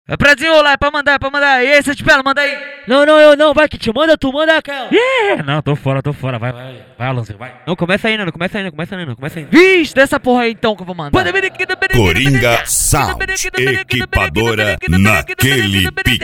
É pra desenrolar, é pra mandar, é pra mandar. E aí, você te pela, manda aí. Não, eu não, vai que te manda, tu manda aquela. Não, tô fora, vai, Alonso, vai. Não, começa ainda, não começa ainda. Vixe, dessa porra aí então que eu vou mandar. Coringa Sound, equipadora naquele pique.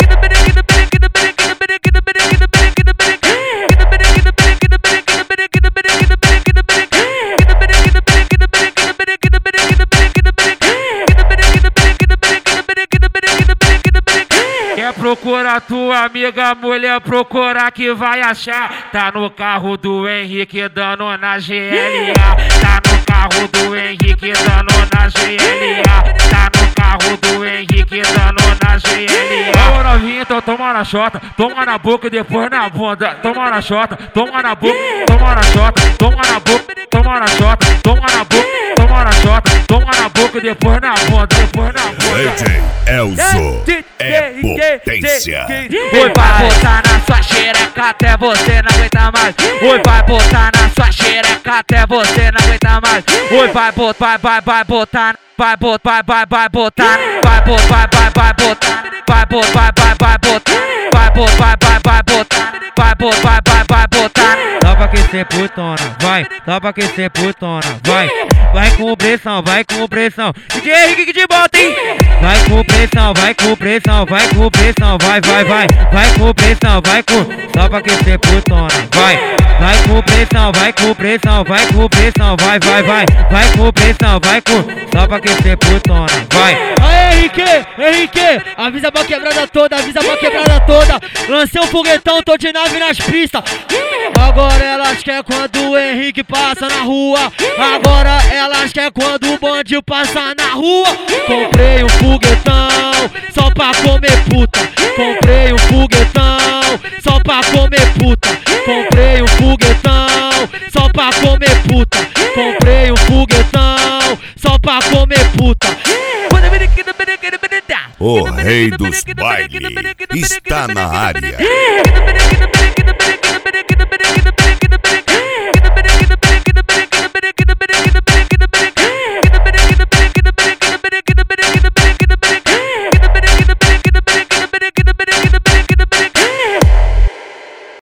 Quer procurar tua amiga, mulher, procurar que vai achar. Tá no carro do Henrique dando na GLA. Tá no carro do Henrique dando na GLA. Tá no carro do Henrique dando na GLA. Ô novinha, então toma na chota, toma na boca e depois na bunda. Toma na chota, toma na boca, toma na chota, toma na boca, toma na chota, toma na boca, toma na chota, toma na boca e depois na bunda, depois na bunda. DJ Elzo é potência. Oi, vai botar na sua xereca até você não aguentar mais. Oi, vai botar na sua xereca até você não aguentar mais. Oi, vai botar, vai botar, vai botar, vai botar, vai botar, vai botar, vai botar, vai botar, vai botar, vai botar, vai botar, vai botar. Dá pra aquecer putona, vai, dá pra aquecer putona, vai. Vai com pressão, vai com pressão. DJ Henrique que te bota, hein? Vai com pressão, vai com pressão, vai com pressão, vai. Vai com pressão, vai com. Dá pra aquecer putona, vai. Vai com pressão, vai com pressão, vai com pressão, vai. Vai com pressão, vai com. Dá pra aquecer putona, vai. Aê, Henrique, avisa pra quebrada toda, Lancei um foguetão, tô de nave nas pistas. Agora elas querem quando o Henrique passa na rua. Agora elas querem quando o bandido passa na rua. Comprei um foguetão só pra comer puta. Comprei um foguetão só pra comer puta. Comprei um foguetão só pra comer puta. Comprei um foguetão só pra comer puta. O rei dos bailes está na área.